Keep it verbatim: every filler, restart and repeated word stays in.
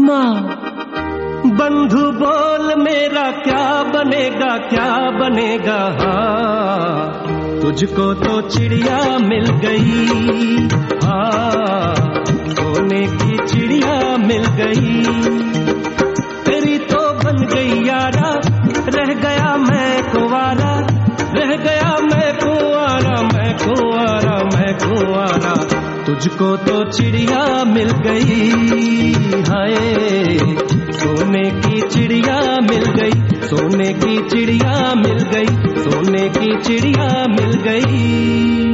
माँ बंधु बोल मेरा क्या बनेगा क्या बनेगा। हाँ तुझको तो चिड़िया मिल गई, हाँ सोने की चिड़िया मिल गई। तेरी तो बन गई यारा, रह गया मैं कुंवारा, रह गया मैं कुंवारा, मैं कुंवारा, मैं कुंवारा। तुझको तो चिड़िया मिल गई, हाय सोने की चिड़िया मिल गई, सोने की चिड़िया मिल गई, सोने की चिड़िया मिल गई।